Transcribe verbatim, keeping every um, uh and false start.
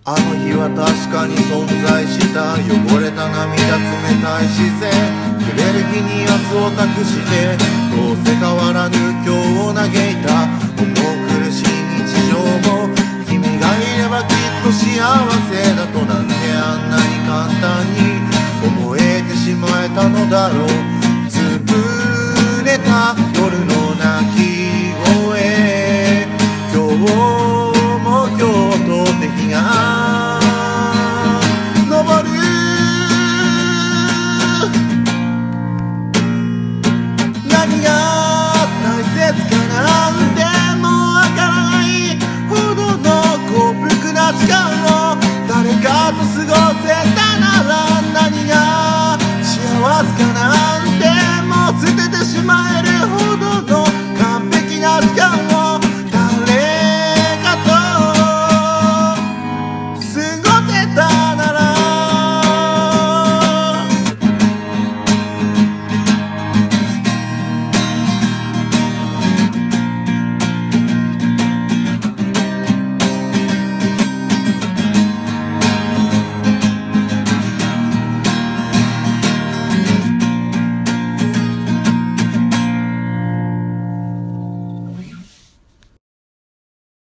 あの日は確かに存在した。汚れた涙、冷たい視線、暮れる日に明日を託して、どうせ変わらぬ今日を嘆いた。